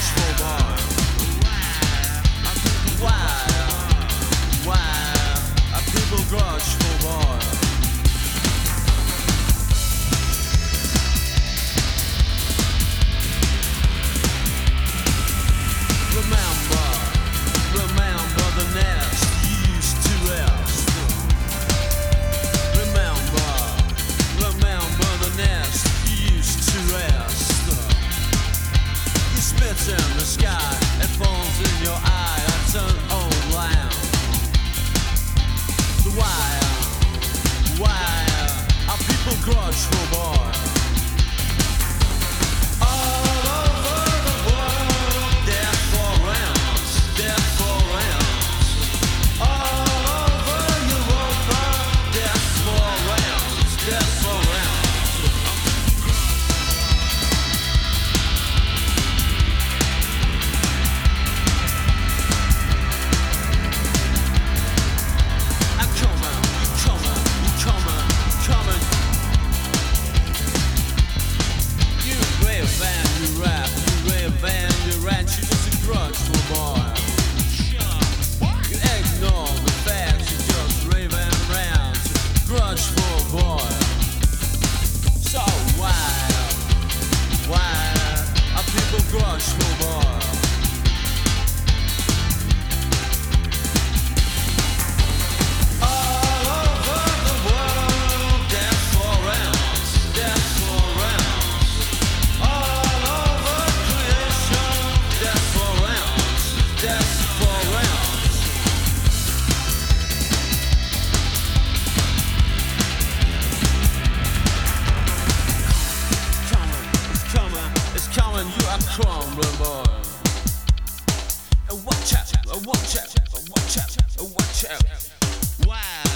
grudge for more. Why are people grudge for more? Remember the nest you used to rest. Remember the nest you used to rest. You spit in the sky, it falls in your eye, I turn on lamp. Why are people grudge for more? Grudge for more. All over the world, death for rounds, death for rounds. All over creation, death for rounds, death for rounds. It's coming, you are crumbling, boy. Watch out, watch out, watch out, watch out. Why?